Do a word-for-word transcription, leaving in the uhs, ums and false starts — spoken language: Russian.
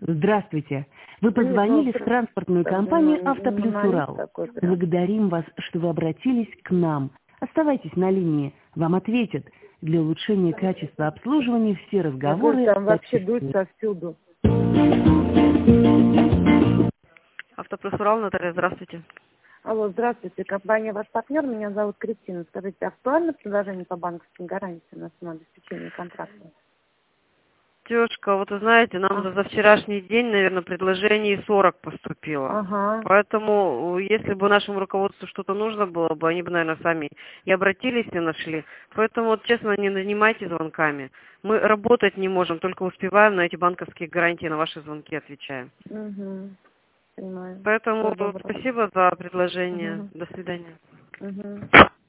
Здравствуйте. Вы Нет, ну, позвонили в транспортную как бы, компанию ну, «Автоплюс монополист Урал». такой прям. Благодарим вас, что вы обратились к нам. Оставайтесь на линии. Вам ответят. Для улучшения качества обслуживания все Мне кажется, разговоры там вообще дует записываются. совсюду. Автоплюс Урал, Наталья, здравствуйте. Алло, здравствуйте, компания «Ваш партнер», меня зовут Кристина. Скажите, актуально предложение по банковским гарантиям на основном обеспечения контракта? Девушка, вот вы знаете, нам А, за, за вчерашний день, наверное, предложений сорок поступило. ага. Поэтому, если бы нашему руководству что-то нужно было бы, они бы, наверное, сами и обратились, и нашли. Поэтому, вот, честно, не нанимайте звонками. Мы работать не можем, только успеваем на эти банковские гарантии, на ваши звонки отвечаем. Угу. Понимаю. Поэтому Всего доброго. спасибо за предложение. Угу. До свидания. Угу.